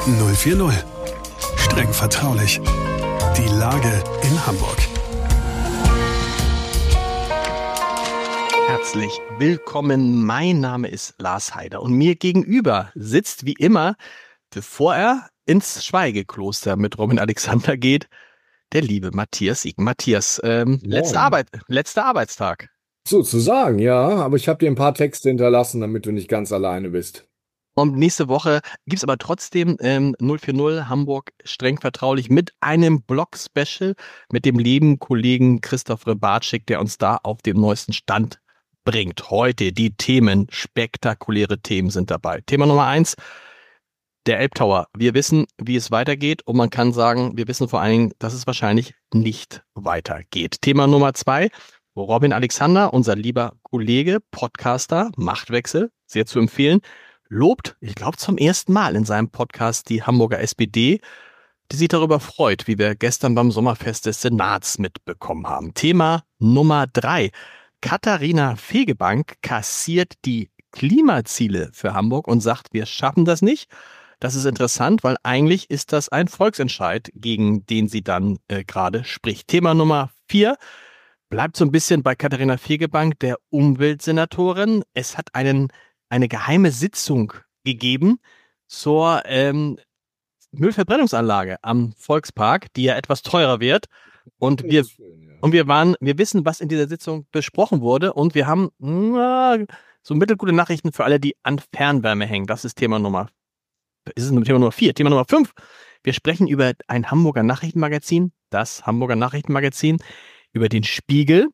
040. Streng vertraulich. Die Lage in Hamburg. Herzlich willkommen. Mein Name ist Lars Heider und mir gegenüber sitzt wie immer, bevor er ins Schweigekloster mit Robin Alexander geht, der liebe Matthias Siegen. Matthias, letzter Arbeitstag. Sozusagen, ja, aber ich habe dir ein paar Texte hinterlassen, damit du nicht ganz alleine bist. Und nächste Woche gibt es aber trotzdem 040 Hamburg streng vertraulich mit einem Blog-Special mit dem lieben Kollegen Christoph Rebarczyk, der uns da auf dem neuesten Stand bringt. Heute die Themen, spektakuläre Themen sind dabei. Thema Nummer 1, der Elbtower. Wir wissen, wie es weitergeht und man kann sagen, wir wissen vor allen Dingen, dass es wahrscheinlich nicht weitergeht. Thema Nummer 2, Robin Alexander, unser lieber Kollege, Podcaster, Machtwechsel, sehr zu empfehlen, lobt, ich glaube zum ersten Mal in seinem Podcast die Hamburger SPD, die sich darüber freut, wie wir gestern beim Sommerfest des Senats mitbekommen haben. Thema Nummer 3, Katharina Fegebank kassiert die Klimaziele für Hamburg und sagt, wir schaffen das nicht. Das ist interessant, weil eigentlich ist das ein Volksentscheid, gegen den sie dann gerade spricht. Thema Nummer 4 bleibt so ein bisschen bei Katharina Fegebank, der Umweltsenatorin. Es hat eine geheime Sitzung gegeben zur Müllverbrennungsanlage am Volkspark, die ja etwas teurer wird. Und wir wissen, was in dieser Sitzung besprochen wurde. Und wir haben so mittelgute Nachrichten für alle, die an Fernwärme hängen. Das ist Thema Nummer 4. Thema Nummer 5. Wir sprechen über ein Hamburger Nachrichtenmagazin, das Hamburger Nachrichtenmagazin, über den Spiegel,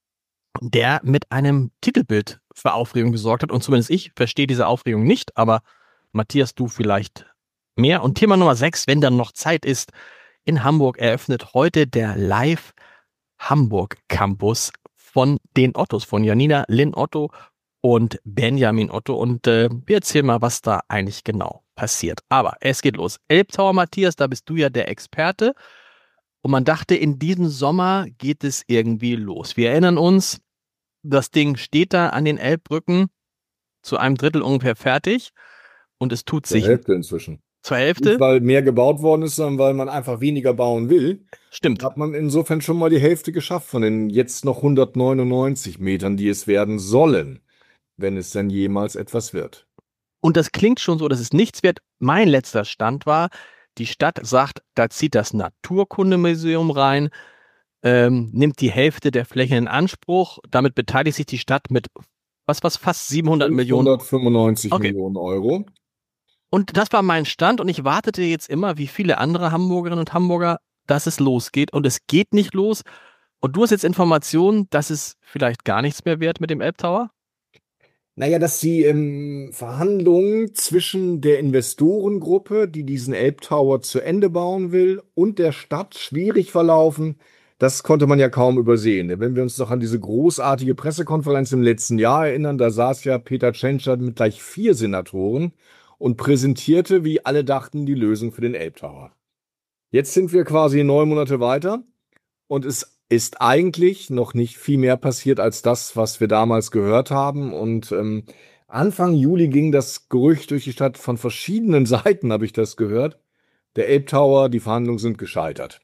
der mit einem Titelbild für Aufregung gesorgt hat. Und zumindest ich verstehe diese Aufregung nicht, aber Matthias, du vielleicht mehr. Und Thema Nummer 6, wenn dann noch Zeit ist, in Hamburg eröffnet heute der Live Hamburg Campus von den Ottos, von Janina Lynn Otto und Benjamin Otto. Und wir erzählen mal, was da eigentlich genau passiert. Aber es geht los. Elbtower, Matthias, da bist du ja der Experte. Und man dachte, in diesem Sommer geht es irgendwie los. Wir erinnern uns, das Ding steht da an den Elbbrücken zu einem Drittel ungefähr fertig. Und es tut sich. Zur Hälfte inzwischen. Zur Hälfte? Nicht, weil mehr gebaut worden ist, sondern weil man einfach weniger bauen will. Stimmt. Hat man insofern schon mal die Hälfte geschafft von den jetzt noch 199 Metern, die es werden sollen, wenn es denn jemals etwas wird. Und das klingt schon so, dass es nichts wird. Mein letzter Stand war, die Stadt sagt, da zieht das Naturkundemuseum rein, nimmt die Hälfte der Fläche in Anspruch. Damit beteiligt sich die Stadt mit fast 700 Millionen. 195 Millionen Euro. Und das war mein Stand und ich wartete jetzt immer, wie viele andere Hamburgerinnen und Hamburger, dass es losgeht. Und es geht nicht los. Und du hast jetzt Informationen, dass es vielleicht gar nichts mehr wird mit dem Elbtower? Naja, dass die Verhandlungen zwischen der Investorengruppe, die diesen Elbtower zu Ende bauen will, und der Stadt schwierig verlaufen, das konnte man ja kaum übersehen. Wenn wir uns doch an diese großartige Pressekonferenz im letzten Jahr erinnern, da saß ja Peter Tschentscher mit gleich 4 Senatoren und präsentierte, wie alle dachten, die Lösung für den Elbtower. Jetzt sind wir quasi 9 Monate weiter und es ist eigentlich noch nicht viel mehr passiert als das, was wir damals gehört haben. Und Anfang Juli ging das Gerücht durch die Stadt, von verschiedenen Seiten habe ich das gehört. Der Elbtower, die Verhandlungen sind gescheitert.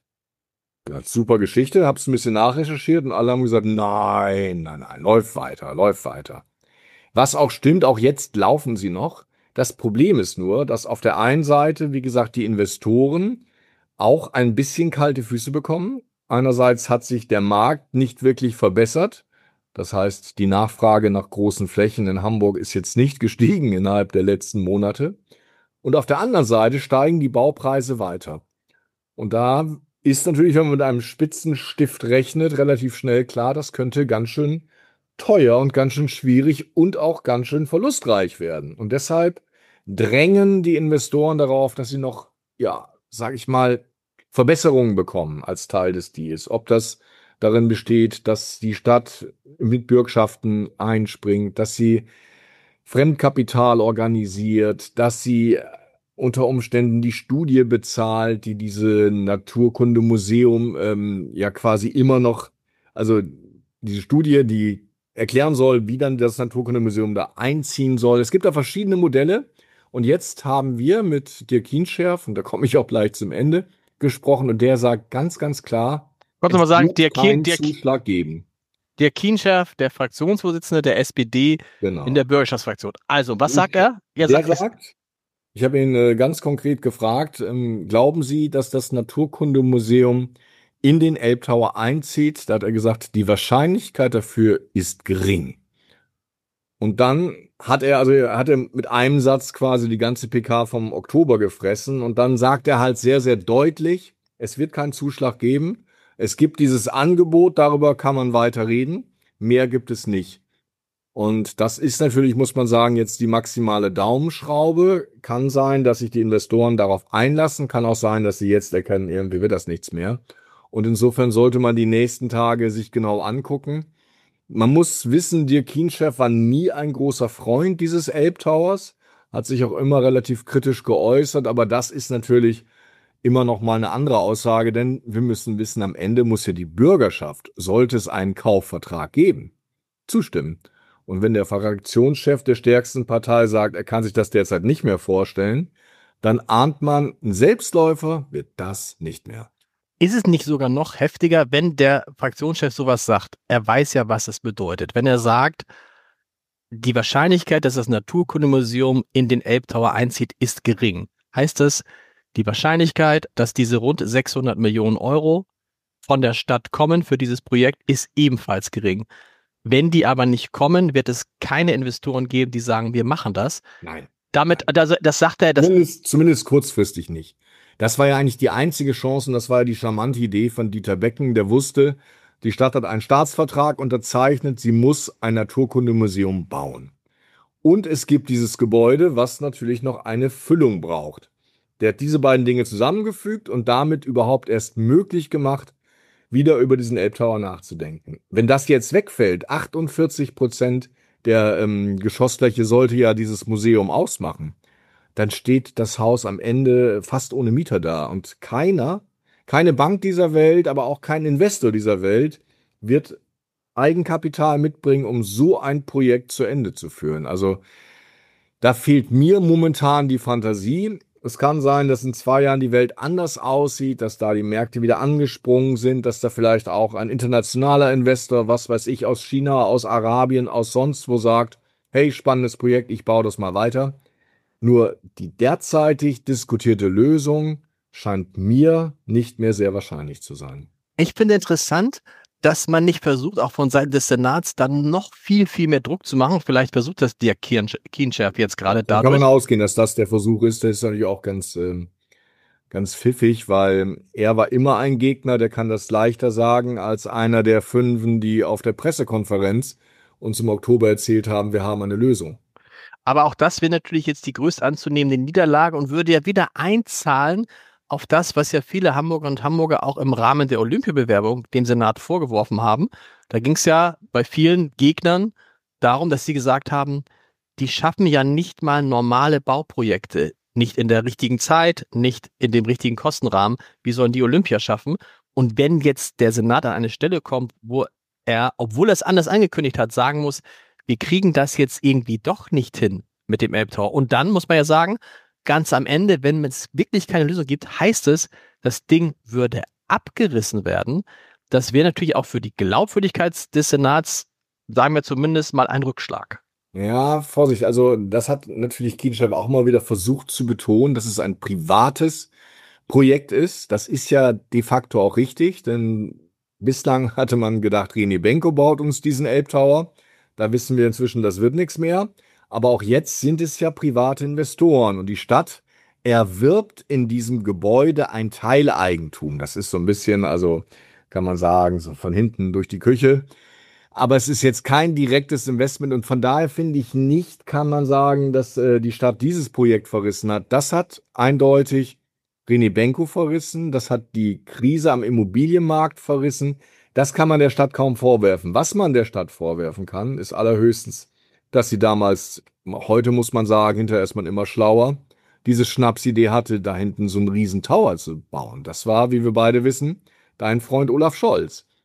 Ja, super Geschichte, habe es ein bisschen nachrecherchiert und alle haben gesagt, nein, läuft weiter. Was auch stimmt, auch jetzt laufen sie noch. Das Problem ist nur, dass auf der einen Seite, wie gesagt, die Investoren auch ein bisschen kalte Füße bekommen. Einerseits hat sich der Markt nicht wirklich verbessert. Das heißt, die Nachfrage nach großen Flächen in Hamburg ist jetzt nicht gestiegen innerhalb der letzten Monate. Und auf der anderen Seite steigen die Baupreise weiter. Und da ist natürlich, wenn man mit einem Spitzenstift rechnet, relativ schnell klar, das könnte ganz schön teuer und ganz schön schwierig und auch ganz schön verlustreich werden. Und deshalb drängen die Investoren darauf, dass sie noch, sag ich mal, Verbesserungen bekommen als Teil des Deals. Ob das darin besteht, dass die Stadt mit Bürgschaften einspringt, dass sie Fremdkapital organisiert, dass sie unter Umständen die Studie bezahlt, die diese Naturkundemuseum quasi immer noch, also diese Studie, die erklären soll, wie dann das Naturkundemuseum da einziehen soll. Es gibt da verschiedene Modelle Und jetzt haben wir mit Dirk Kienscherf, und da komme ich auch gleich zum Ende, gesprochen und der sagt ganz, ganz klar, Kannst du mal sagen, wird keinen Zuschlag geben. Dirk Kienscherf, der Fraktionsvorsitzende der SPD in der Bürgerschaftsfraktion. Also, was sagt er? Der sagt, ich habe ihn ganz konkret gefragt, glauben Sie, dass das Naturkundemuseum in den Elbtower einzieht? Da hat er gesagt, die Wahrscheinlichkeit dafür ist gering. Und dann hat er mit einem Satz quasi die ganze PK vom Oktober gefressen. Und dann sagt er halt sehr, sehr deutlich, es wird keinen Zuschlag geben. Es gibt dieses Angebot, darüber kann man weiter reden. Mehr gibt es nicht. Und das ist natürlich, muss man sagen, jetzt die maximale Daumenschraube. Kann sein, dass sich die Investoren darauf einlassen. Kann auch sein, dass sie jetzt erkennen, irgendwie wird das nichts mehr. Und insofern sollte man die nächsten Tage sich genau angucken. Man muss wissen, Dirk Kienscherf war nie ein großer Freund dieses Elbtowers, hat sich auch immer relativ kritisch geäußert, aber das ist natürlich immer noch mal eine andere Aussage, denn wir müssen wissen, am Ende muss ja die Bürgerschaft, sollte es einen Kaufvertrag geben, zustimmen. Und wenn der Fraktionschef der stärksten Partei sagt, er kann sich das derzeit nicht mehr vorstellen, dann ahnt man, ein Selbstläufer wird das nicht mehr. Ist es nicht sogar noch heftiger, wenn der Fraktionschef sowas sagt? Er weiß ja, was es bedeutet. Wenn er sagt, die Wahrscheinlichkeit, dass das Naturkundemuseum in den Elbtower einzieht, ist gering. Heißt das, die Wahrscheinlichkeit, dass diese rund 600 Millionen Euro von der Stadt kommen für dieses Projekt, ist ebenfalls gering. Wenn die aber nicht kommen, wird es keine Investoren geben, die sagen, wir machen das. Nein. Damit, das sagt er. Zumindest kurzfristig nicht. Das war ja eigentlich die einzige Chance und das war ja die charmante Idee von Dieter Becken, der wusste, die Stadt hat einen Staatsvertrag unterzeichnet, sie muss ein Naturkundemuseum bauen. Und es gibt dieses Gebäude, was natürlich noch eine Füllung braucht. Der hat diese beiden Dinge zusammengefügt und damit überhaupt erst möglich gemacht, wieder über diesen Elbtower nachzudenken. Wenn das jetzt wegfällt, 48% der Geschossfläche sollte ja dieses Museum ausmachen, dann steht das Haus am Ende fast ohne Mieter da. Und keine Bank dieser Welt, aber auch kein Investor dieser Welt wird Eigenkapital mitbringen, um so ein Projekt zu Ende zu führen. Also da fehlt mir momentan die Fantasie. Es kann sein, dass in 2 Jahren die Welt anders aussieht, dass da die Märkte wieder angesprungen sind, dass da vielleicht auch ein internationaler Investor, was weiß ich, aus China, aus Arabien, aus sonst wo sagt, hey, spannendes Projekt, ich baue das mal weiter. Nur die derzeitig diskutierte Lösung scheint mir nicht mehr sehr wahrscheinlich zu sein. Ich finde interessant, dass man nicht versucht, auch von Seiten des Senats dann noch viel, viel mehr Druck zu machen. Vielleicht versucht das Dirk Kienscherf jetzt gerade dadurch. Kann man ausgehen, dass das der Versuch ist. Das ist natürlich auch ganz pfiffig, weil er war immer ein Gegner, der kann das leichter sagen, als einer der 5, die auf der Pressekonferenz uns im Oktober erzählt haben, wir haben eine Lösung. Aber auch das wäre natürlich jetzt die größt anzunehmende Niederlage und würde ja wieder einzahlen auf das, was ja viele Hamburger und Hamburger auch im Rahmen der Olympiabewerbung dem Senat vorgeworfen haben. Da ging es ja bei vielen Gegnern darum, dass sie gesagt haben, die schaffen ja nicht mal normale Bauprojekte, nicht in der richtigen Zeit, nicht in dem richtigen Kostenrahmen. Wie sollen die Olympia schaffen? Und wenn jetzt der Senat an eine Stelle kommt, wo er, obwohl er es anders angekündigt hat, sagen muss, wir kriegen das jetzt irgendwie doch nicht hin mit dem Elbtower. Und dann muss man ja sagen, ganz am Ende, wenn es wirklich keine Lösung gibt, heißt es, das Ding würde abgerissen werden. Das wäre natürlich auch für die Glaubwürdigkeit des Senats, sagen wir zumindest mal, ein Rückschlag. Ja, Vorsicht, also das hat natürlich Kienstein auch mal wieder versucht zu betonen, dass es ein privates Projekt ist. Das ist ja de facto auch richtig, denn bislang hatte man gedacht, René Benko baut uns diesen Elbtower. Da wissen wir inzwischen, das wird nichts mehr. Aber auch jetzt sind es ja private Investoren und die Stadt erwirbt in diesem Gebäude ein Teileigentum. Das ist so ein bisschen, also kann man sagen, so von hinten durch die Küche. Aber es ist jetzt kein direktes Investment und von daher finde ich nicht, kann man sagen, dass die Stadt dieses Projekt verrissen hat. Das hat eindeutig René Benko verrissen, das hat die Krise am Immobilienmarkt verrissen. Das kann man der Stadt kaum vorwerfen. Was man der Stadt vorwerfen kann, ist allerhöchstens, dass sie damals, heute muss man sagen, hinterher ist man immer schlauer, diese Schnapsidee hatte, da hinten so einen riesen Tower zu bauen. Das war, wie wir beide wissen, dein Freund Olaf Scholz.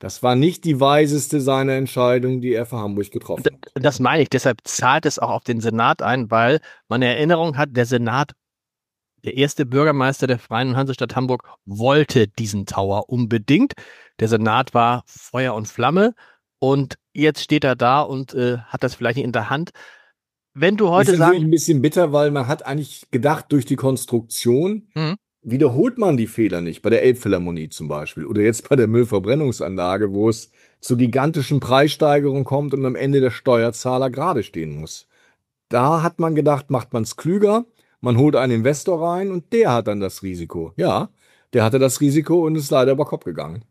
Das war nicht die weiseste seiner Entscheidung, die er für Hamburg getroffen hat. Das meine ich, deshalb zahlt es auch auf den Senat ein, weil man eine Erinnerung hat, der Senat, der erste Bürgermeister der Freien Hansestadt Hamburg, wollte diesen Tower unbedingt. Der Senat war Feuer und Flamme und jetzt steht er da und hat das vielleicht nicht in der Hand. Wenn du heute ist natürlich ein bisschen bitter, weil man hat eigentlich gedacht, durch die Konstruktion wiederholt man die Fehler nicht. Bei der Elbphilharmonie zum Beispiel oder jetzt bei der Müllverbrennungsanlage, wo es zu gigantischen Preissteigerungen kommt und am Ende der Steuerzahler gerade stehen muss. Da hat man gedacht, macht man es klüger, man holt einen Investor rein und der hat dann das Risiko. Ja, der hatte das Risiko und ist leider über Kopf gegangen.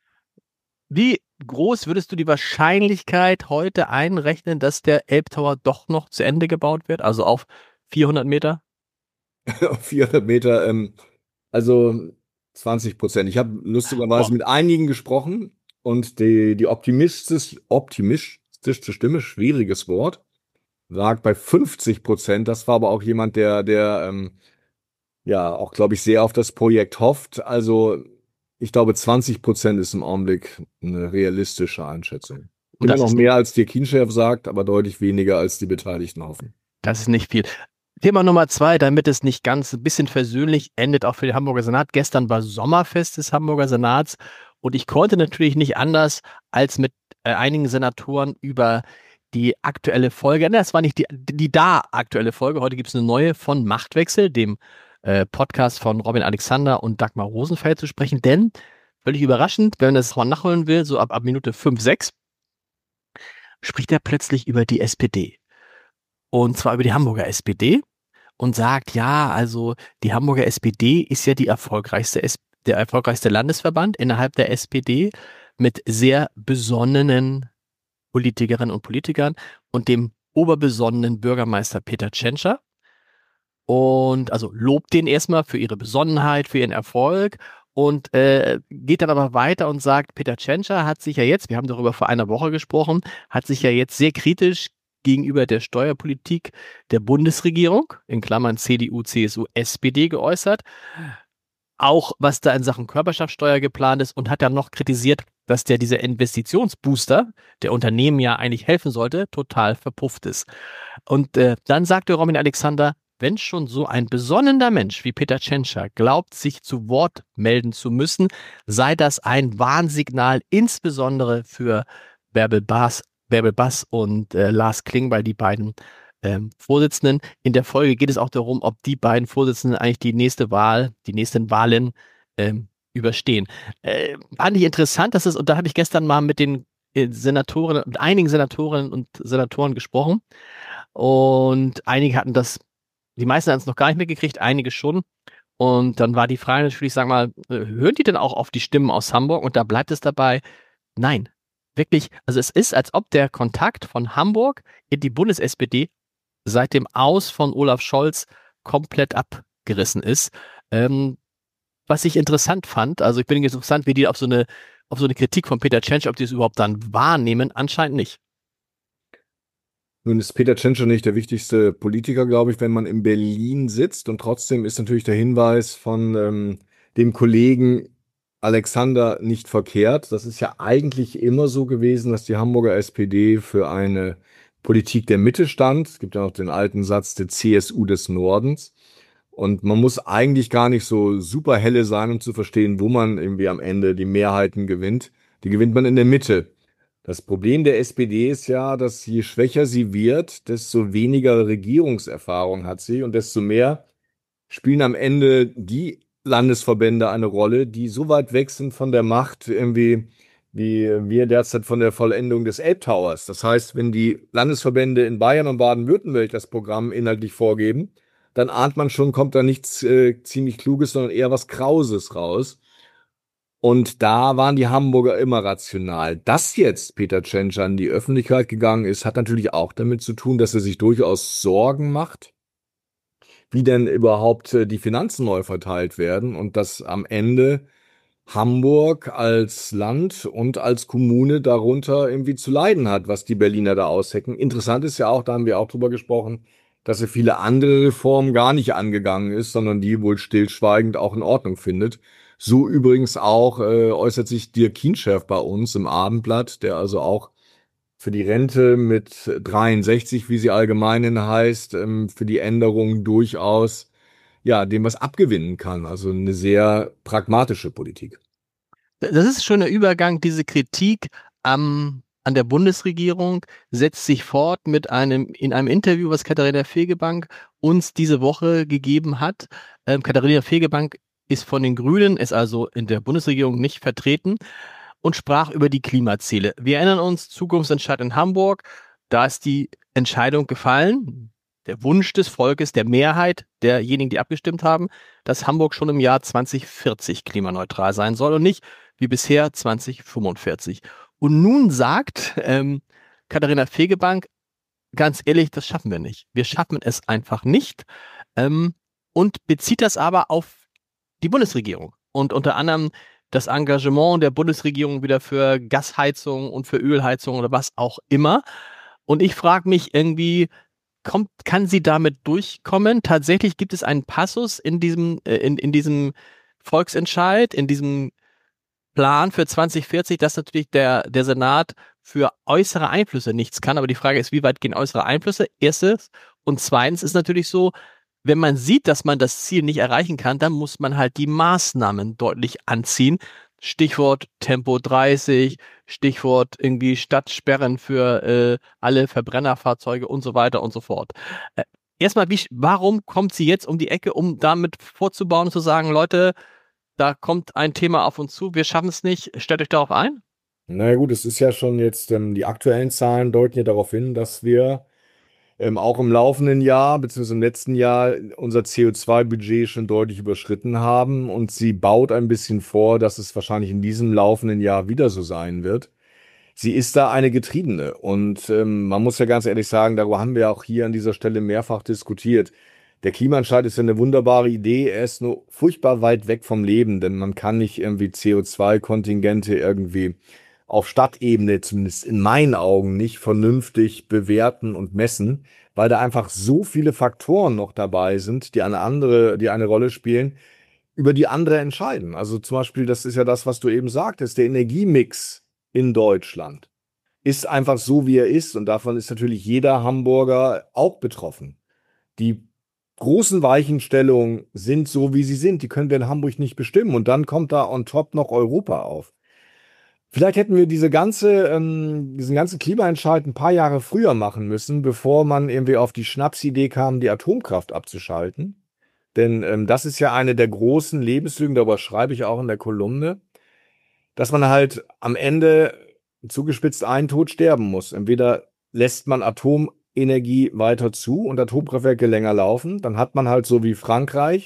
Wie groß würdest du die Wahrscheinlichkeit heute einrechnen, dass der Elbtower doch noch zu Ende gebaut wird? Also auf 400 Meter? Auf 400 Meter, also 20%. Ich habe lustigerweise mit einigen gesprochen und die optimistischste Stimme, schwieriges Wort, lag bei 50%. Das war aber auch jemand, der ja auch, glaube ich, sehr auf das Projekt hofft. Also ich glaube, 20% ist im Augenblick eine realistische Einschätzung. Immer noch mehr als der Kienchef sagt, aber deutlich weniger als die Beteiligten hoffen. Das ist nicht viel. Thema Nummer 2, damit es nicht ganz ein bisschen versöhnlich endet, auch für den Hamburger Senat. Gestern war Sommerfest des Hamburger Senats und ich konnte natürlich nicht anders, als mit einigen Senatoren über die aktuelle Folge, das war nicht die aktuelle Folge, heute gibt es eine neue von Machtwechsel, dem Podcast von Robin Alexander und Dagmar Rosenfeld zu sprechen, denn völlig überraschend, wenn man das mal nachholen will, so ab Minute 5, 6, spricht er plötzlich über die SPD. Und zwar über die Hamburger SPD und sagt, ja, also die Hamburger SPD ist ja der erfolgreichste Landesverband innerhalb der SPD mit sehr besonnenen Politikerinnen und Politikern und dem oberbesonnenen Bürgermeister Peter Tschentscher. Und also lobt den erstmal für ihre Besonnenheit, für ihren Erfolg und geht dann aber weiter und sagt, Peter Tschentscher hat sich ja jetzt, wir haben darüber vor einer Woche gesprochen, hat sich ja jetzt sehr kritisch gegenüber der Steuerpolitik der Bundesregierung, in Klammern CDU, CSU, SPD geäußert, auch was da in Sachen Körperschaftsteuer geplant ist und hat dann noch kritisiert, dass dieser Investitionsbooster, der Unternehmen ja eigentlich helfen sollte, total verpufft ist. Und dann sagte Robin Alexander, wenn schon so ein besonnener Mensch wie Peter Tschentscher glaubt, sich zu Wort melden zu müssen, sei das ein Warnsignal, insbesondere für Bärbel Bass und Lars Klingbeil, die beiden Vorsitzenden. In der Folge geht es auch darum, ob die beiden Vorsitzenden eigentlich die nächsten Wahlen überstehen. Fand ich interessant, und da habe ich gestern mal mit den Senatoren, mit einigen Senatorinnen und Senatoren gesprochen und einige hatten die meisten hatten es noch gar nicht mitgekriegt, einige schon. Und dann war die Frage natürlich, sag mal, hören die denn auch auf die Stimmen aus Hamburg? Und da bleibt es dabei, nein. Wirklich, also es ist, als ob der Kontakt von Hamburg in die Bundes-SPD seit dem Aus von Olaf Scholz komplett abgerissen ist. Was ich interessant fand, also ich bin interessant, wie die auf so eine Kritik von Peter Tschentscher, ob die es überhaupt dann wahrnehmen, anscheinend nicht. Nun ist Peter Tschentscher nicht der wichtigste Politiker, glaube ich, wenn man in Berlin sitzt. Und trotzdem ist natürlich der Hinweis von dem Kollegen Alexander nicht verkehrt. Das ist ja eigentlich immer so gewesen, dass die Hamburger SPD für eine Politik der Mitte stand. Es gibt ja noch den alten Satz der CSU des Nordens. Und man muss eigentlich gar nicht so super helle sein, um zu verstehen, wo man irgendwie am Ende die Mehrheiten gewinnt. Die gewinnt man in der Mitte. Das Problem der SPD ist ja, dass je schwächer sie wird, desto weniger Regierungserfahrung hat sie und desto mehr spielen am Ende die Landesverbände eine Rolle, die so weit weg sind von der Macht irgendwie wie wir derzeit von der Vollendung des Elbtowers. Das heißt, wenn die Landesverbände in Bayern und Baden-Württemberg das Programm inhaltlich vorgeben, dann ahnt man schon, kommt da nichts ziemlich Kluges, sondern eher was Krauses raus. Und da waren die Hamburger immer rational. Dass jetzt Peter Tschentscher in die Öffentlichkeit gegangen ist, hat natürlich auch damit zu tun, dass er sich durchaus Sorgen macht, wie denn überhaupt die Finanzen neu verteilt werden und dass am Ende Hamburg als Land und als Kommune darunter irgendwie zu leiden hat, was die Berliner da aushecken. Interessant ist ja auch, da haben wir auch drüber gesprochen, dass er viele andere Reformen gar nicht angegangen ist, sondern die wohl stillschweigend auch in Ordnung findet. So übrigens auch äußert sich Dirk Kienschärf bei uns im Abendblatt, der also auch für die Rente mit 63, wie sie allgemein heißt, für die Änderung durchaus ja dem was abgewinnen kann. Also eine sehr pragmatische Politik. Das ist schon ein Übergang, diese Kritik an der Bundesregierung setzt sich fort in einem Interview, was Katharina Fegebank uns diese Woche gegeben hat. Katharina Fegebank ist von den Grünen, ist also in der Bundesregierung nicht vertreten und sprach über die Klimaziele. Wir erinnern uns, Zukunftsentscheid in Hamburg, da ist die Entscheidung gefallen, der Wunsch des Volkes, der Mehrheit derjenigen, die abgestimmt haben, dass Hamburg schon im Jahr 2040 klimaneutral sein soll und nicht wie bisher 2045. Und nun sagt Katharina Fegebank, ganz ehrlich, das schaffen wir nicht. Wir schaffen es einfach nicht und bezieht das aber auf die Bundesregierung und unter anderem das Engagement der Bundesregierung wieder für Gasheizung und für Ölheizung oder was auch immer. Und ich frage mich irgendwie, kann sie damit durchkommen? Tatsächlich gibt es einen Passus in diesem Volksentscheid, in diesem Plan für 2040, dass natürlich der Senat für äußere Einflüsse nichts kann. Aber die Frage ist, wie weit gehen äußere Einflüsse? Erstes. Und zweitens ist natürlich so, wenn man sieht, dass man das Ziel nicht erreichen kann, dann muss man halt die Maßnahmen deutlich anziehen. Stichwort Tempo 30, Stichwort irgendwie Stadtsperren für alle Verbrennerfahrzeuge und so weiter und so fort. Erstmal, warum kommt sie jetzt um die Ecke, um damit vorzubauen und zu sagen, Leute, da kommt ein Thema auf uns zu, wir schaffen es nicht, stellt euch darauf ein? Na gut, es ist ja schon jetzt, die aktuellen Zahlen deuten ja darauf hin, dass wir auch im laufenden Jahr, beziehungsweise im letzten Jahr, unser CO2-Budget schon deutlich überschritten haben. Und sie baut ein bisschen vor, dass es wahrscheinlich in diesem laufenden Jahr wieder so sein wird. Sie ist da eine Getriebene. Und man muss ja ganz ehrlich sagen, darüber haben wir auch hier an dieser Stelle mehrfach diskutiert. Der Klimaentscheid ist ja eine wunderbare Idee. Er ist nur furchtbar weit weg vom Leben, denn man kann nicht irgendwie CO2-Kontingente irgendwie auf Stadtebene, zumindest in meinen Augen, nicht vernünftig bewerten und messen, weil da einfach so viele Faktoren noch dabei sind, die eine Rolle spielen, über die andere entscheiden. Also zum Beispiel, das ist ja das, was du eben sagtest, der Energiemix in Deutschland ist einfach so, wie er ist, und davon ist natürlich jeder Hamburger auch betroffen. Die großen Weichenstellungen sind so, wie sie sind. Die können wir in Hamburg nicht bestimmen. Und dann kommt da on top noch Europa auf. Vielleicht hätten wir diesen ganzen Klimaentscheid ein paar Jahre früher machen müssen, bevor man irgendwie auf die Schnapsidee kam, die Atomkraft abzuschalten. Denn das ist ja eine der großen Lebenslügen, darüber schreibe ich auch in der Kolumne, dass man halt am Ende zugespitzt einen Tod sterben muss. Entweder lässt man Atomenergie weiter zu und Atomkraftwerke länger laufen, dann hat man halt so wie Frankreich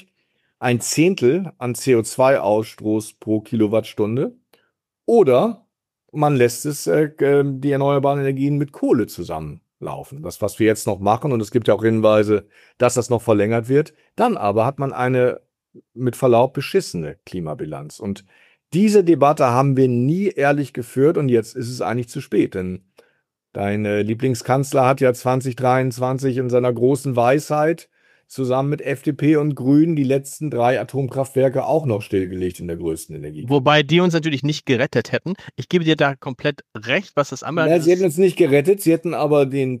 1/10 an CO2-Ausstoß pro Kilowattstunde. Oder man lässt die erneuerbaren Energien mit Kohle zusammenlaufen. Das, was wir jetzt noch machen, und es gibt ja auch Hinweise, dass das noch verlängert wird. Dann aber hat man eine mit Verlaub beschissene Klimabilanz. Und diese Debatte haben wir nie ehrlich geführt, und jetzt ist es eigentlich zu spät. Denn dein Lieblingskanzler hat ja 2023 in seiner großen Weisheit zusammen mit FDP und Grünen die letzten 3 Atomkraftwerke auch noch stillgelegt in der größten Energie. Wobei die uns natürlich nicht gerettet hätten. Ich gebe dir da komplett recht, was das anbelangt. Sie hätten uns nicht gerettet, sie hätten aber den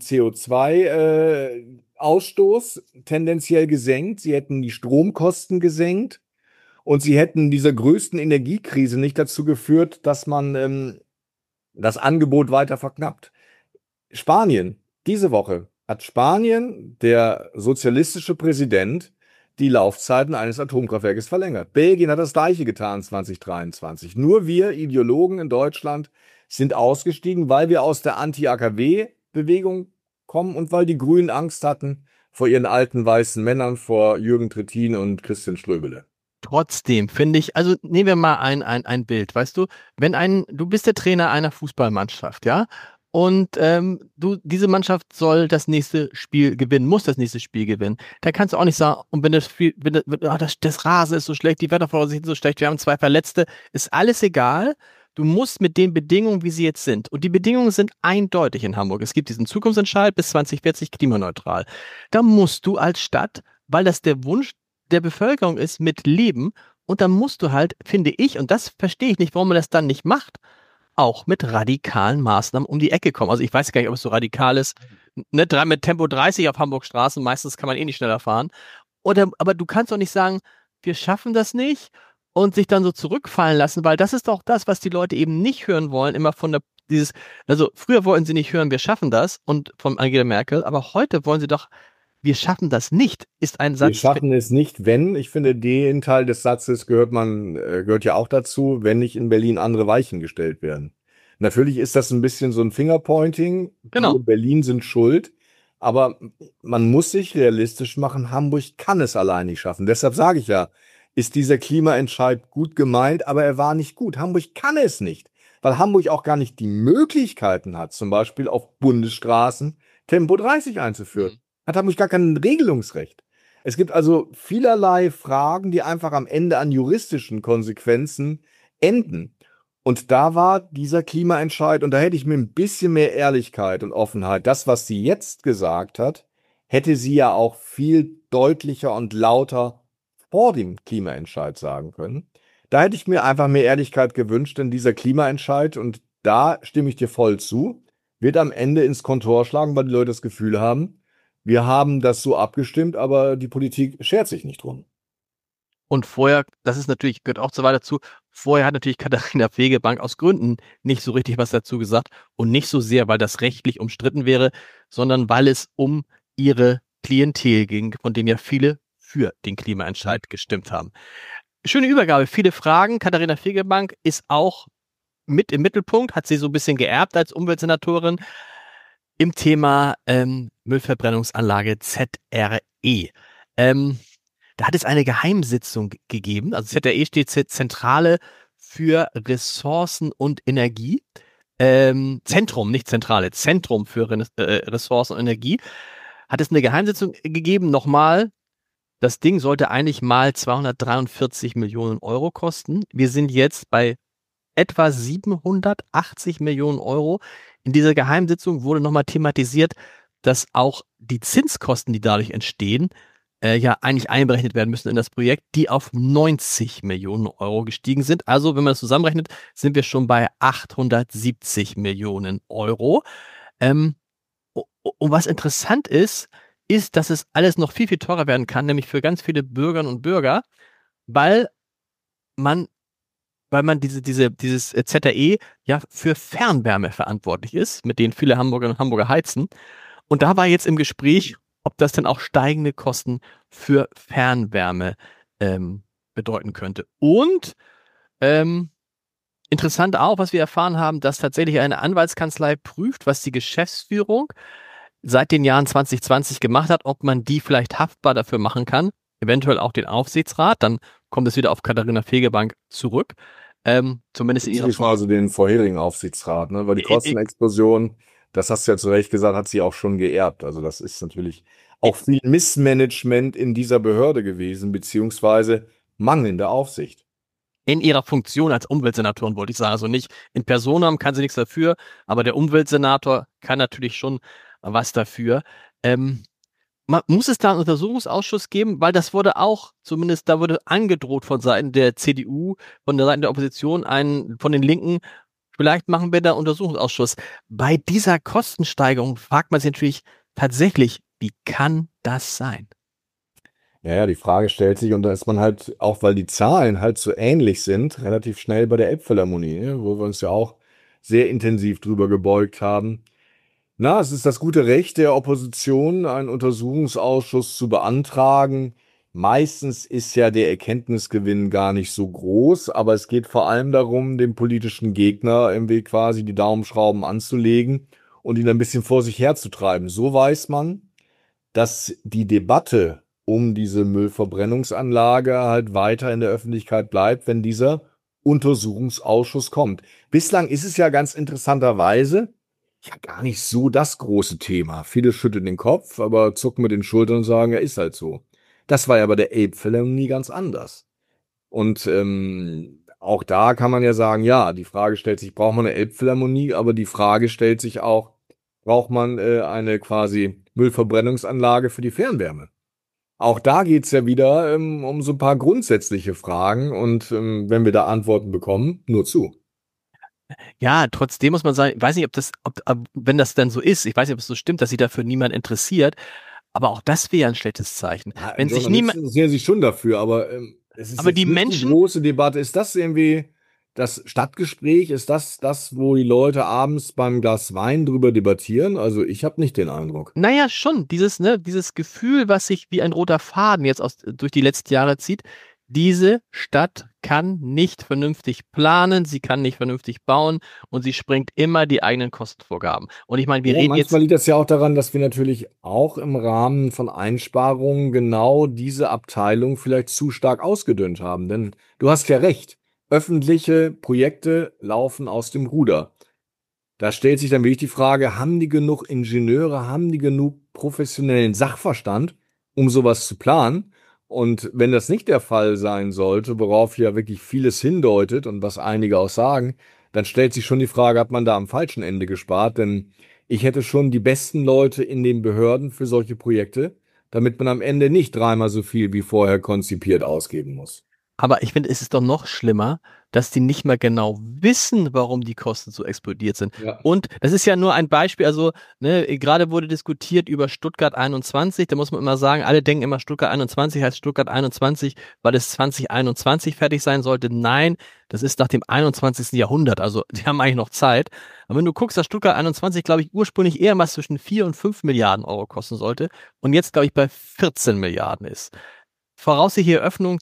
CO2-Ausstoß tendenziell gesenkt, sie hätten die Stromkosten gesenkt und sie hätten dieser größten Energiekrise nicht dazu geführt, dass man das Angebot weiter verknappt. Spanien, diese Woche hat Spanien, der sozialistische Präsident, die Laufzeiten eines Atomkraftwerkes verlängert. Belgien hat das Gleiche getan 2023. Nur wir Ideologen in Deutschland sind ausgestiegen, weil wir aus der Anti-AKW-Bewegung kommen und weil die Grünen Angst hatten vor ihren alten weißen Männern, vor Jürgen Trittin und Christian Ströbele. Trotzdem finde ich, also nehmen wir mal ein Bild, weißt du, du bist der Trainer einer Fußballmannschaft, ja, und diese Mannschaft soll das nächste Spiel gewinnen, muss das nächste Spiel gewinnen. Da kannst du auch nicht sagen, und wenn das Rasen ist so schlecht, die Wettervoraussichten sind so schlecht, wir haben 2 Verletzte, ist alles egal. Du musst mit den Bedingungen, wie sie jetzt sind. Und die Bedingungen sind eindeutig in Hamburg. Es gibt diesen Zukunftsentscheid bis 2040 klimaneutral. Da musst du als Stadt, weil das der Wunsch der Bevölkerung ist, mit leben Und dann musst du halt, finde ich, und das verstehe ich nicht, warum man das dann nicht macht, auch mit radikalen Maßnahmen um die Ecke kommen. Also ich weiß gar nicht, ob es so radikal ist. Ne, mit Tempo 30 auf Hamburg Straßen, meistens kann man eh nicht schneller fahren. Aber du kannst doch nicht sagen, wir schaffen das nicht und sich dann so zurückfallen lassen, weil das ist doch das, was die Leute eben nicht hören wollen, immer also früher wollten sie nicht hören, wir schaffen das und von Angela Merkel, aber heute wollen sie doch, wir schaffen das nicht, ist ein Wir Satz. schaffen es nicht, wenn. Ich finde, den Teil des Satzes gehört ja auch dazu, wenn nicht in Berlin andere Weichen gestellt werden. Natürlich ist das ein bisschen so ein Fingerpointing. Genau. Wir Berlin sind schuld. Aber man muss sich realistisch machen, Hamburg kann es allein nicht schaffen. Deshalb sage ich ja, ist dieser Klimaentscheid gut gemeint, aber er war nicht gut. Hamburg kann es nicht, weil Hamburg auch gar nicht die Möglichkeiten hat, zum Beispiel auf Bundesstraßen Tempo 30 einzuführen. Hat Hamburg gar kein Regelungsrecht. Es gibt also vielerlei Fragen, die einfach am Ende an juristischen Konsequenzen enden. Und da war dieser Klimaentscheid, und da hätte ich mir ein bisschen mehr Ehrlichkeit und Offenheit, das, was sie jetzt gesagt hat, hätte sie ja auch viel deutlicher und lauter vor dem Klimaentscheid sagen können. Da hätte ich mir einfach mehr Ehrlichkeit gewünscht, denn dieser Klimaentscheid, und da stimme ich dir voll zu, wird am Ende ins Kontor schlagen, weil die Leute das Gefühl haben, wir haben das so abgestimmt, aber die Politik schert sich nicht drum. Und vorher, das ist natürlich, gehört auch so weiter dazu, vorher hat natürlich Katharina Fegebank aus Gründen nicht so richtig was dazu gesagt und nicht so sehr, weil das rechtlich umstritten wäre, sondern weil es um ihre Klientel ging, von denen ja viele für den Klimaentscheid gestimmt haben. Schöne Übergabe, viele Fragen. Katharina Fegebank ist auch mit im Mittelpunkt, hat sie so ein bisschen geerbt als Umweltsenatorin im Thema Müllverbrennungsanlage ZRE. Da hat es eine Geheimsitzung gegeben. Also ZRE steht Zentrale für Ressourcen und Energie. Zentrum, nicht Zentrale, Zentrum für Ressourcen und Energie. Hat es eine Geheimsitzung gegeben. Nochmal, das Ding sollte eigentlich mal 243 Millionen Euro kosten. Wir sind jetzt bei etwa 780 Millionen Euro. In dieser Geheimsitzung wurde nochmal thematisiert, dass auch die Zinskosten, die dadurch entstehen, ja eigentlich einberechnet werden müssen in das Projekt, die auf 90 Millionen Euro gestiegen sind. Also, wenn man das zusammenrechnet, sind wir schon bei 870 Millionen Euro. Und was interessant ist, dass es alles noch viel, viel teurer werden kann, nämlich für ganz viele Bürgerinnen und Bürger, weil man dieses ZRE ja für Fernwärme verantwortlich ist, mit denen viele Hamburgerinnen und Hamburger heizen. Und da war jetzt im Gespräch, ob das denn auch steigende Kosten für Fernwärme bedeuten könnte. Und interessant auch, was wir erfahren haben, dass tatsächlich eine Anwaltskanzlei prüft, was die Geschäftsführung seit den Jahren 2020 gemacht hat, ob man die vielleicht haftbar dafür machen kann, eventuell auch den Aufsichtsrat, dann kommt es wieder auf Katharina Fegebank zurück. Zumindest in ihrer Form. Also den vorherigen Aufsichtsrat, ne? Weil die Kostenexplosion, das hast du ja zu Recht gesagt, hat sie auch schon geerbt. Also das ist natürlich auch viel Missmanagement in dieser Behörde gewesen, beziehungsweise mangelnde Aufsicht. In ihrer Funktion als Umweltsenatorin, wollte ich sagen. Also nicht in Personam kann sie nichts dafür, aber der Umweltsenator kann natürlich schon was dafür. Muss es da einen Untersuchungsausschuss geben? Weil das wurde auch, zumindest da wurde angedroht von Seiten der CDU, von der Seite der Opposition, von den Linken, vielleicht machen wir da einen Untersuchungsausschuss. Bei dieser Kostensteigerung fragt man sich natürlich tatsächlich, wie kann das sein? Ja, die Frage stellt sich, und da ist man halt, auch weil die Zahlen halt so ähnlich sind, relativ schnell bei der Elbphilharmonie, ne, wo wir uns ja auch sehr intensiv drüber gebeugt haben. Na, es ist das gute Recht der Opposition, einen Untersuchungsausschuss zu beantragen. Meistens ist ja der Erkenntnisgewinn gar nicht so groß, aber es geht vor allem darum, dem politischen Gegner irgendwie quasi die Daumenschrauben anzulegen und ihn ein bisschen vor sich herzutreiben. So weiß man, dass die Debatte um diese Müllverbrennungsanlage halt weiter in der Öffentlichkeit bleibt, wenn dieser Untersuchungsausschuss kommt. Bislang ist es ja ganz interessanterweise ja gar nicht so das große Thema. Viele schütteln den Kopf, aber zucken mit den Schultern und sagen, ja, ist halt so. Das war ja bei der Elbphilharmonie ganz anders. Und auch da kann man ja sagen, ja, die Frage stellt sich, braucht man eine Elbphilharmonie? Aber die Frage stellt sich auch, braucht man eine quasi Müllverbrennungsanlage für die Fernwärme? Auch da geht's ja wieder um so ein paar grundsätzliche Fragen und wenn wir da Antworten bekommen, nur zu. Ja, trotzdem muss man sagen, ich weiß nicht, wenn das dann so ist, ich weiß nicht, ob es so stimmt, dass sich dafür niemand interessiert, aber auch das wäre ein schlechtes Zeichen. Ja, Wenn sich niemand, Journalisten interessieren sich schon dafür, aber es ist aber die jetzt nicht die Menschen, große Debatte. Ist das irgendwie das Stadtgespräch? Ist das, wo die Leute abends beim Glas Wein drüber debattieren? Also ich habe nicht den Eindruck. naja, schon, dieses Gefühl, was sich wie ein roter Faden jetzt durch die letzten Jahre zieht, diese Stadt kann nicht vernünftig planen, sie kann nicht vernünftig bauen und sie sprengt immer die eigenen Kostenvorgaben. Und ich meine, wir Ja, reden manchmal jetzt, liegt das ja auch daran, dass wir natürlich auch im Rahmen von Einsparungen genau diese Abteilung vielleicht zu stark ausgedünnt haben. Denn du hast ja recht, öffentliche Projekte laufen aus dem Ruder. Da stellt sich dann wirklich die Frage, haben die genug Ingenieure, haben die genug professionellen Sachverstand, um sowas zu planen? Und wenn das nicht der Fall sein sollte, worauf ja wirklich vieles hindeutet und was einige auch sagen, dann stellt sich schon die Frage, hat man da am falschen Ende gespart? Denn ich hätte schon die besten Leute in den Behörden für solche Projekte, damit man am Ende nicht dreimal so viel wie vorher konzipiert ausgeben muss. aber ich finde, es ist doch noch schlimmer, dass die nicht mehr genau wissen, warum die Kosten so explodiert sind. Ja. Und das ist ja nur ein Beispiel, also ne, gerade wurde diskutiert über Stuttgart 21, da muss man immer sagen, alle denken immer, Stuttgart 21 heißt Stuttgart 21, weil es 2021 fertig sein sollte. Nein, das ist nach dem 21. Jahrhundert, also die haben eigentlich noch Zeit. Aber wenn du guckst, dass Stuttgart 21, glaube ich, ursprünglich eher was zwischen 4 und 5 Milliarden Euro kosten sollte und jetzt, glaube ich, bei 14 Milliarden ist. Voraussichtliche Eröffnung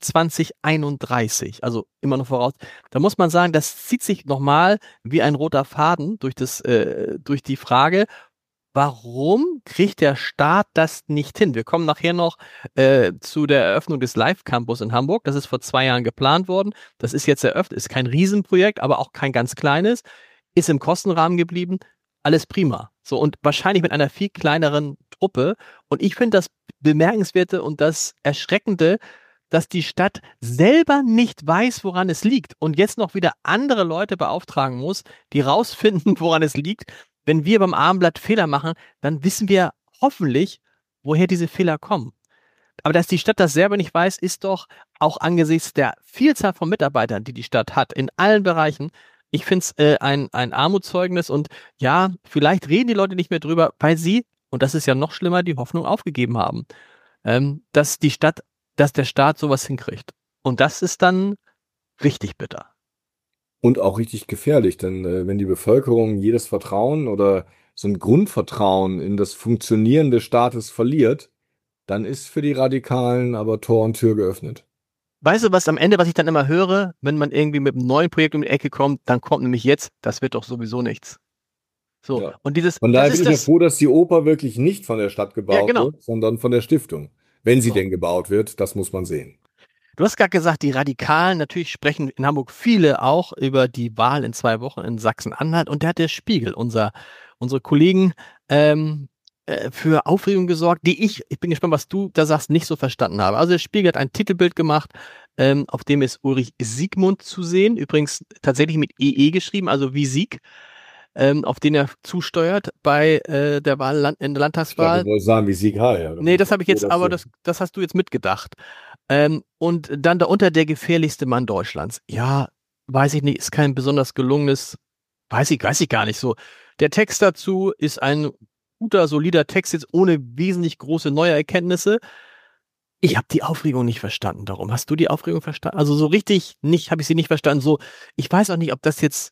2031, also immer noch voraus. Da muss man sagen, das zieht sich nochmal wie ein roter Faden durch die Frage, warum kriegt der Staat das nicht hin? Wir kommen nachher noch zu der Eröffnung des Live Campus in Hamburg. Das ist vor 2 Jahren geplant worden. Das ist jetzt eröffnet, ist kein Riesenprojekt, aber auch kein ganz kleines. Ist im Kostenrahmen geblieben. Alles prima. So, und wahrscheinlich mit einer viel kleineren Truppe. Und ich finde das Bemerkenswerte und das Erschreckende, dass die Stadt selber nicht weiß, woran es liegt und jetzt noch wieder andere Leute beauftragen muss, die rausfinden, woran es liegt. Wenn wir beim Abendblatt Fehler machen, dann wissen wir hoffentlich, woher diese Fehler kommen. Aber dass die Stadt das selber nicht weiß, ist doch auch angesichts der Vielzahl von Mitarbeitern, die die Stadt hat, in allen Bereichen, ich finde es ein Armutszeugnis und ja, vielleicht reden die Leute nicht mehr drüber, weil sie, und das ist ja noch schlimmer, die Hoffnung aufgegeben haben, dass dass der Staat sowas hinkriegt. Und das ist dann richtig bitter. Und auch richtig gefährlich, denn wenn die Bevölkerung jedes Vertrauen oder so ein Grundvertrauen in das Funktionieren des Staates verliert, dann ist für die Radikalen aber Tor und Tür geöffnet. Weißt du, was am Ende, was ich dann immer höre, wenn man irgendwie mit einem neuen Projekt um die Ecke kommt, dann kommt nämlich jetzt, das wird doch sowieso nichts. So, Ja. und dieses, Von das daher bin ist ich ja das, froh, dass die Oper wirklich nicht von der Stadt ja gebaut genau. wird, sondern von der Stiftung. Wenn sie So. denn gebaut wird, das muss man sehen. Du hast gerade gesagt, die Radikalen, natürlich sprechen in Hamburg viele auch über die Wahl in 2 Wochen in Sachsen-Anhalt und da hat der Spiegel, unsere Kollegen, für Aufregung gesorgt, die ich bin gespannt, was du da sagst, nicht so verstanden habe. Also der Spiegel hat ein Titelbild gemacht, auf dem ist Ulrich Siegmund zu sehen, übrigens tatsächlich mit EE geschrieben, also wie Sieg, auf den er zusteuert bei der Wahl in der Ich glaube, Landtagswahl. du wolltest sagen, wie Sieg Heil. Ja, Nee, das habe ich jetzt, aber das hast du jetzt mitgedacht. Und dann darunter der gefährlichste Mann Deutschlands. Ja, weiß ich nicht, ist kein besonders gelungenes, weiß ich gar nicht so. Der Text dazu ist ein guter, solider Text jetzt ohne wesentlich große neue Erkenntnisse. Ich habe die Aufregung nicht verstanden darum. Hast du die Aufregung verstanden? Also so richtig nicht, habe ich sie nicht verstanden. So, ich weiß auch nicht, ob das jetzt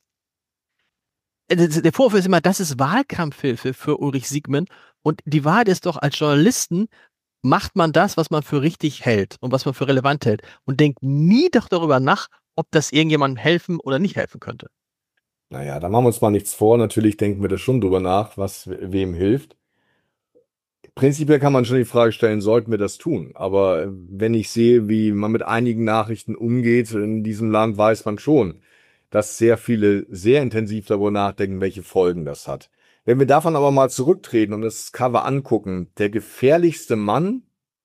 der Vorwurf ist immer, das ist Wahlkampfhilfe für Ulrich Siegmund. Und die Wahrheit ist doch, als Journalisten macht man das, was man für richtig hält und was man für relevant hält und denkt nie doch darüber nach, ob das irgendjemandem helfen oder nicht helfen könnte. Naja, da machen wir uns mal nichts vor. Natürlich denken wir da schon drüber nach, was wem hilft. Prinzipiell kann man schon die Frage stellen, sollten wir das tun? Aber wenn ich sehe, wie man mit einigen Nachrichten umgeht in diesem Land, weiß man schon, dass sehr viele sehr intensiv darüber nachdenken, welche Folgen das hat. Wenn wir davon aber mal zurücktreten und das Cover angucken, der gefährlichste Mann,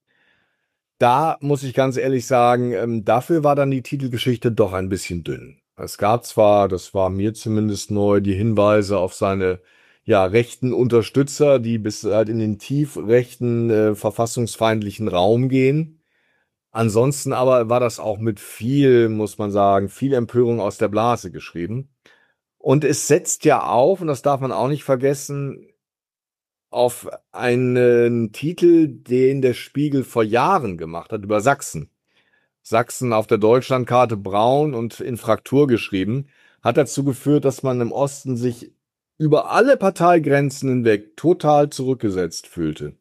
da muss ich ganz ehrlich sagen, dafür war dann die Titelgeschichte doch ein bisschen dünn. Es gab zwar, das war mir zumindest neu, die Hinweise auf seine rechten Unterstützer, die bis halt in den tief rechten, verfassungsfeindlichen Raum gehen. Ansonsten aber war das auch mit viel, muss man sagen, viel Empörung aus der Blase geschrieben. Und es setzt ja auf, und das darf man auch nicht vergessen, auf einen Titel, den der Spiegel vor Jahren gemacht hat, über Sachsen. Sachsen auf der Deutschlandkarte braun und in Fraktur geschrieben, hat dazu geführt, dass man im Osten sich über alle Parteigrenzen hinweg total zurückgesetzt fühlte.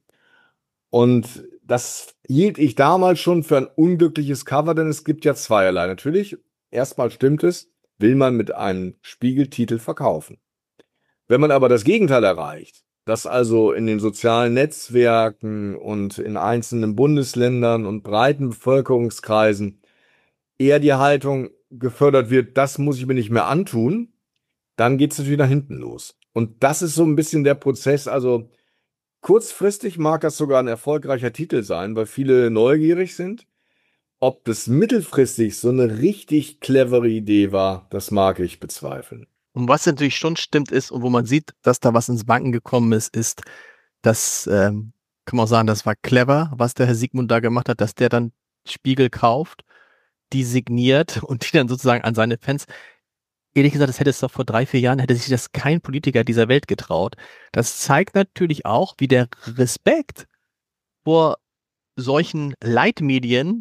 Und das hielt ich damals schon für ein unglückliches Cover, denn es gibt ja zweierlei. Natürlich, erstmal stimmt es, will man mit einem Spiegeltitel verkaufen. Wenn man aber das Gegenteil erreicht, dass also in den sozialen Netzwerken und in einzelnen Bundesländern und breiten Bevölkerungskreisen eher die Haltung gefördert wird, das muss ich mir nicht mehr antun, dann geht es natürlich nach hinten los. Und das ist so ein bisschen der Prozess. Also kurzfristig mag das sogar ein erfolgreicher Titel sein, weil viele neugierig sind. Ob das mittelfristig so eine richtig clevere Idee war, das mag ich bezweifeln. Und was natürlich schon stimmt ist und wo man sieht, dass da was ins Wanken gekommen ist, dass, kann man auch sagen, das war clever, was der Herr Siegmund da gemacht hat, dass der dann Spiegel kauft, die signiert und die dann sozusagen an seine Fans. Ehrlich gesagt, das hätte es doch vor 3, 4 Jahren, hätte sich das kein Politiker dieser Welt getraut. Das zeigt natürlich auch, wie der Respekt vor solchen Leitmedien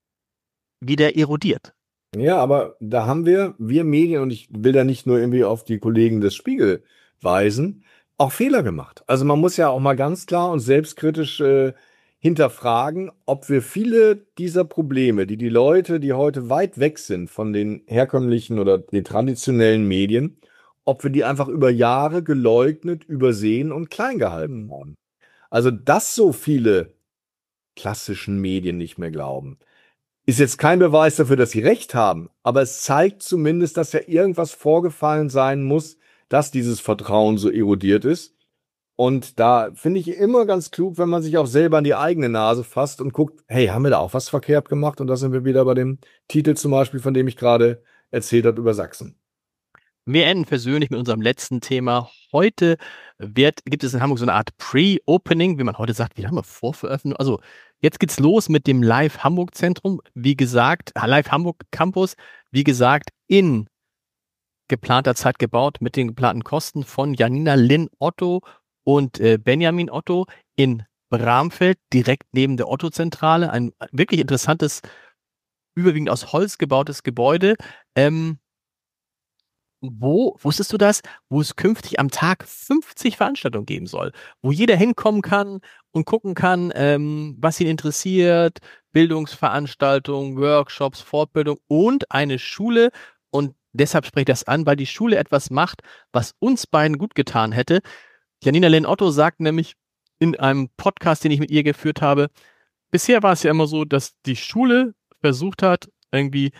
wieder erodiert. Ja, aber da haben wir Medien, und ich will da nicht nur irgendwie auf die Kollegen des Spiegel weisen, auch Fehler gemacht. Also man muss ja auch mal ganz klar und selbstkritisch hinterfragen, ob wir viele dieser Probleme, die die Leute, die heute weit weg sind von den herkömmlichen oder den traditionellen Medien, ob wir die einfach über Jahre geleugnet, übersehen und klein gehalten haben. Also, dass so viele klassischen Medien nicht mehr glauben, ist jetzt kein Beweis dafür, dass sie recht haben, aber es zeigt zumindest, dass ja irgendwas vorgefallen sein muss, dass dieses Vertrauen so erodiert ist. Und da finde ich immer ganz klug, wenn man sich auch selber an die eigene Nase fasst und guckt, hey, haben wir da auch was verkehrt gemacht? Und da sind wir wieder bei dem Titel zum Beispiel, von dem ich gerade erzählt habe, über Sachsen. Wir enden persönlich mit unserem letzten Thema. Heute gibt es in Hamburg so eine Art Pre-Opening, wie man heute sagt, wie haben wir Vorveröffentlichung? Also jetzt geht's los mit dem Live Hamburg Zentrum, wie gesagt, Live Hamburg Campus, wie gesagt, in geplanter Zeit gebaut mit den geplanten Kosten von Janina Lynn Otto und Benjamin Otto in Bramfeld, direkt neben der Otto-Zentrale. Ein wirklich interessantes, überwiegend aus Holz gebautes Gebäude. Wusstest du das? Wo es künftig am Tag 50 Veranstaltungen geben soll, wo jeder hinkommen kann und gucken kann, was ihn interessiert, Bildungsveranstaltungen, Workshops, Fortbildung und eine Schule. Und deshalb spreche ich das an, weil die Schule etwas macht, was uns beiden gut getan hätte. Janina Lynn Otto sagt nämlich in einem Podcast, den ich mit ihr geführt habe, bisher war es ja immer so, dass die Schule versucht hat, irgendwie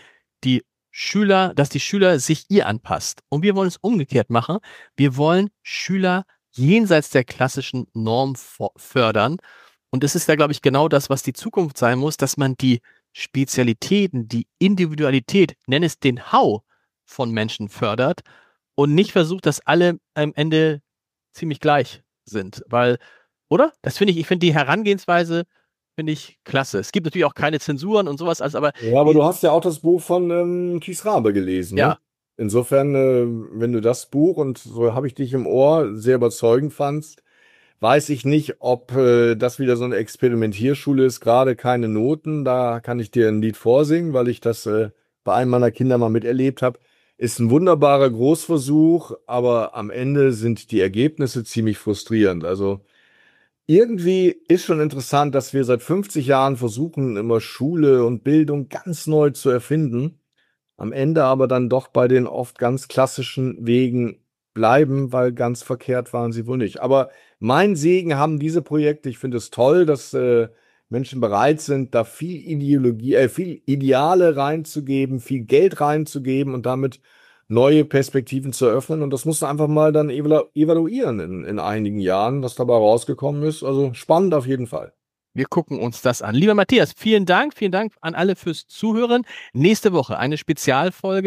dass die Schüler sich ihr anpasst. Und wir wollen es umgekehrt machen. Wir wollen Schüler jenseits der klassischen Norm fördern. Und das ist ja, glaube ich, genau das, was die Zukunft sein muss, dass man die Spezialitäten, die Individualität, nenn es den Hau von Menschen fördert und nicht versucht, dass alle am Ende ziemlich gleich sind. Weil, oder? Ich finde die Herangehensweise finde ich klasse. Es gibt natürlich auch keine Zensuren und sowas, aber. Ja, aber du hast ja auch das Buch von Thies Rabe gelesen, ja. Ne? Insofern, wenn du das Buch, und so habe ich dich im Ohr, sehr überzeugend fandst, weiß ich nicht, ob das wieder so eine Experimentierschule ist, gerade keine Noten. Da kann ich dir ein Lied vorsingen, weil ich das bei einem meiner Kinder mal miterlebt habe. Ist ein wunderbarer Großversuch, aber am Ende sind die Ergebnisse ziemlich frustrierend. Also irgendwie ist schon interessant, dass wir seit 50 Jahren versuchen, immer Schule und Bildung ganz neu zu erfinden, am Ende aber dann doch bei den oft ganz klassischen Wegen bleiben, weil ganz verkehrt waren sie wohl nicht. Aber mein Segen haben diese Projekte. Ich finde es toll, dass Menschen bereit sind, da viel viel Ideale reinzugeben, viel Geld reinzugeben und damit neue Perspektiven zu eröffnen. Und das musst du einfach mal dann evaluieren in einigen Jahren, was dabei rausgekommen ist. Also spannend auf jeden Fall. Wir gucken uns das an. Lieber Matthias, vielen Dank an alle fürs Zuhören. Nächste Woche eine Spezialfolge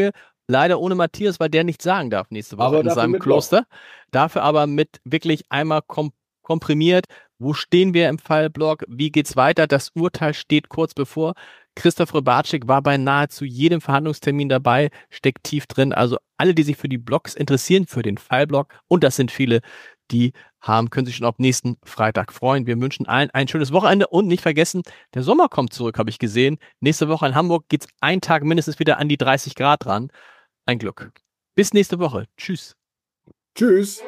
Leider ohne Matthias, weil der nichts sagen darf nächste Woche Aber in dafür seinem mit Kloster. Dafür aber mit wirklich einmal komprimiert, wo stehen wir im Fallblock, wie geht's weiter, das Urteil steht kurz bevor. Christoph Rybarczyk war bei nahezu jedem Verhandlungstermin dabei, steckt tief drin. Also alle, die sich für die Blocks interessieren, für den Fallblock, und das sind viele, die können sich schon auf nächsten Freitag freuen. Wir wünschen allen ein schönes Wochenende und nicht vergessen, der Sommer kommt zurück, habe ich gesehen. Nächste Woche in Hamburg geht's einen Tag mindestens wieder an die 30 Grad ran. Ein Glück. Bis nächste Woche. Tschüss. Tschüss.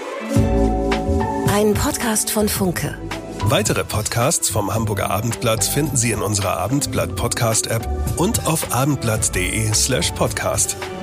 Ein Podcast von Funke. Weitere Podcasts vom Hamburger Abendblatt finden Sie in unserer Abendblatt-Podcast-App und auf abendblatt.de/podcast.